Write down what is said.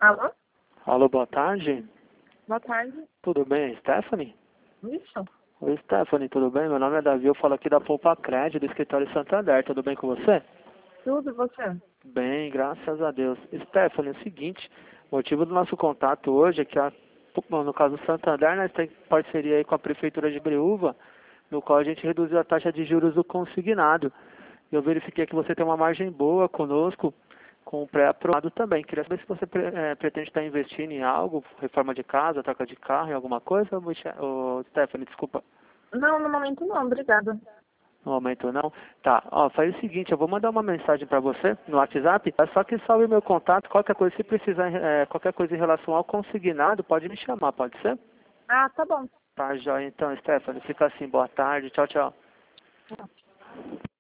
Alô? Alô, boa tarde. Boa tarde. Tudo bem, Stephanie? Isso. Oi, Stephanie, tudo bem? Meu nome é Davi, eu falo aqui da Poupa Crédito, do escritório Santander. Tudo bem com você? Tudo, e você? Bem, graças a Deus. Stephanie, é o seguinte, o motivo do nosso contato hoje é que, no caso do Santander, nós temos parceria aí com a Prefeitura de Breúva, no qual a gente reduziu a taxa de juros do consignado. Eu verifiquei que você tem uma margem boa conosco, com o pré-aprovado também. Queria saber se você pretende estar investindo em algo, reforma de casa, troca de carro, em alguma coisa, Stephanie, desculpa. Não, no momento não, obrigada. No momento não? Tá, ó, faz o seguinte, eu vou mandar uma mensagem para você no WhatsApp, é só que salve meu contato, qualquer coisa, se precisar, qualquer coisa em relação ao consignado, pode me chamar, pode ser? Ah, tá bom. Tá, joia, então, Stephanie, fica assim, boa tarde, tchau, tchau.